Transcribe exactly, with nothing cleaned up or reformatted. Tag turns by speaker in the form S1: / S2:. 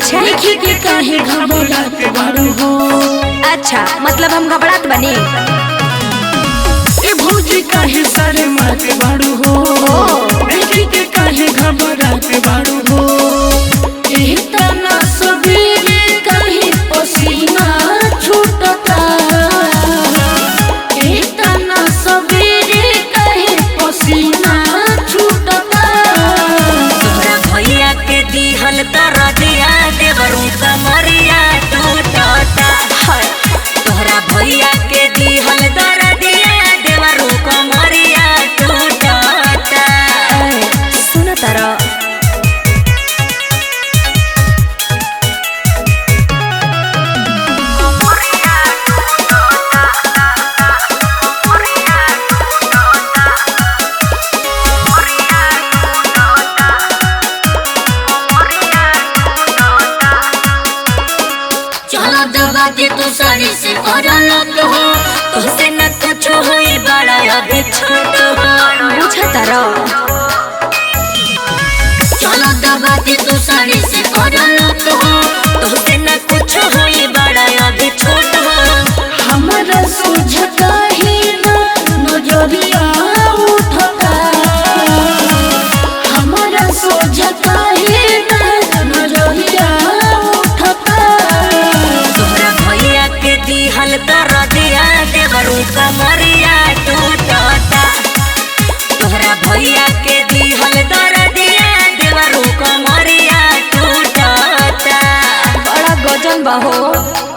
S1: अच्छा
S2: देखी के काहे घबरात बारू हो।
S1: अच्छा मतलब हम घबरात बनी।
S2: ए भौजी काहे सारे मारते बारू हो, देखी के काहे घबरात बारू हो। इतना सबेरे काहे पसीना छूटता, इतना सबेरे काहे पसीना छूटता।
S3: तोहरा भैया के दिहल दरदिया देवरू कमरिया टूटता। तोहरा भैया के दिहल दरदिया देवरू कमरिया टूटता।
S1: सुन तारा
S3: चलो दबा के तू साड़ी से करलत हो, तुझसे न कुछ होई बड़ा अभी छोट हो।
S1: बुझा तारा
S3: चलो दबा के तू साड़ी से करलत हो, तुझसे न कुछ होई बड़ा अभी छोट हो।
S2: हमारा सोझता ही ना नजरिया उठता, हमारा सोझता ही ना नजरिया उठता।
S3: तोहरा भैया के दिहल दरदिया देवरू कमरिया टूटता। तोहरा भैया के दिहल दरदिया देवरू कमरिया टूटता।
S1: बड़ा गजन बा हो।